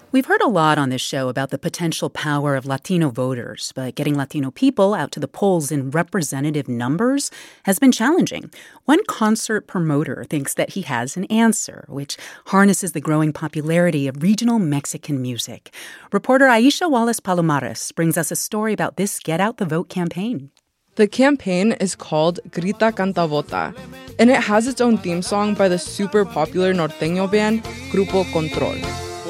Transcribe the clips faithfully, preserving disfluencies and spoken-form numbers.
We've heard a lot on this show about the potential power of Latino voters, but getting Latino people out to the polls in representative numbers has been challenging. One concert promoter thinks that he has an answer, which harnesses the growing popularity of regional Mexican music. Reporter Aisha Wallace Palomares brings us a story about this Get Out the Vote campaign. The campaign is called Grita Canta Vota, and it has its own theme song by the super popular norteño band Grupo Control.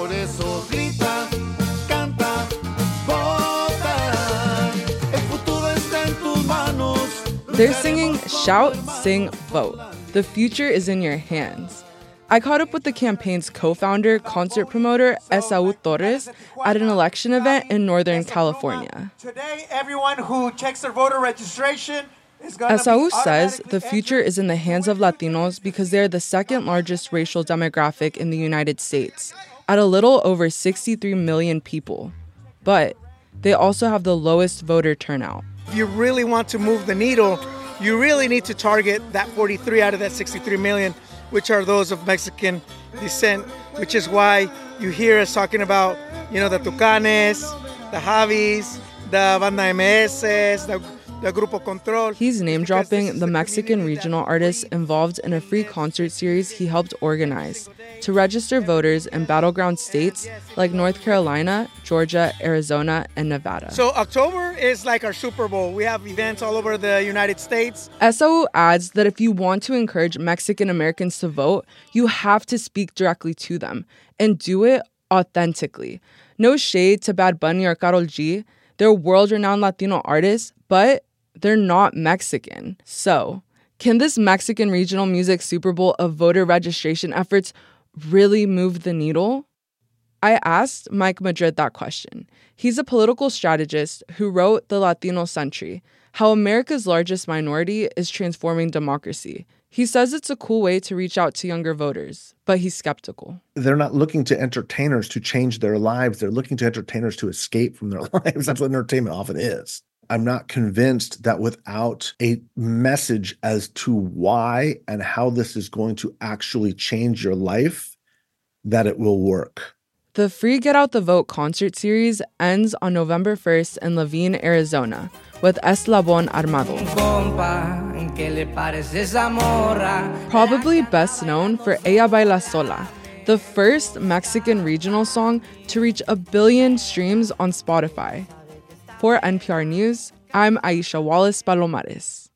They're singing Shout, Sing, Vote. The future is in your hands. I caught up with the campaign's co-founder, concert promoter, Esaú Torres, at an election event in Northern California. Today, everyone who checks their voter registration is going to Esaú says the future is in the hands of Latinos because they're the second largest racial demographic in the United States, at a little over sixty-three million people. But they also have the lowest voter turnout. If you really want to move the needle, you really need to target that forty-three out of that sixty-three million, which are those of Mexican descent, which is why you hear us talking about, you know, the Tucanes, the Javis, the Banda M S, the, the Grupo Control. He's name-dropping the Mexican regional artists involved in a free concert series he helped organize to register voters in battleground states like North Carolina, Georgia, Arizona, and Nevada. So October is like our Super Bowl. We have events all over the United States. Esaú adds that if you want to encourage Mexican Americans to vote, you have to speak directly to them and do it authentically. No shade to Bad Bunny or Karol G. They're world-renowned Latino artists, but they're not Mexican. So, can this Mexican regional music Super Bowl of voter registration efforts really move the needle? I asked Mike Madrid that question. He's a political strategist who wrote The Latino Century, How America's Largest Minority is Transforming Democracy. He says it's a cool way to reach out to younger voters, but he's skeptical. They're not looking to entertainers to change their lives. They're looking to entertainers to escape from their lives. That's what entertainment often is. I'm not convinced that without a message as to why and how this is going to actually change your life, that it will work. The free Get Out the Vote concert series ends on November first in Laveen, Arizona, with Eslabon Armado. Probably best known for Ella Baila Sola, the first Mexican regional song to reach a billion streams on Spotify. For N P R News, I'm Aisha Wallace Palomares.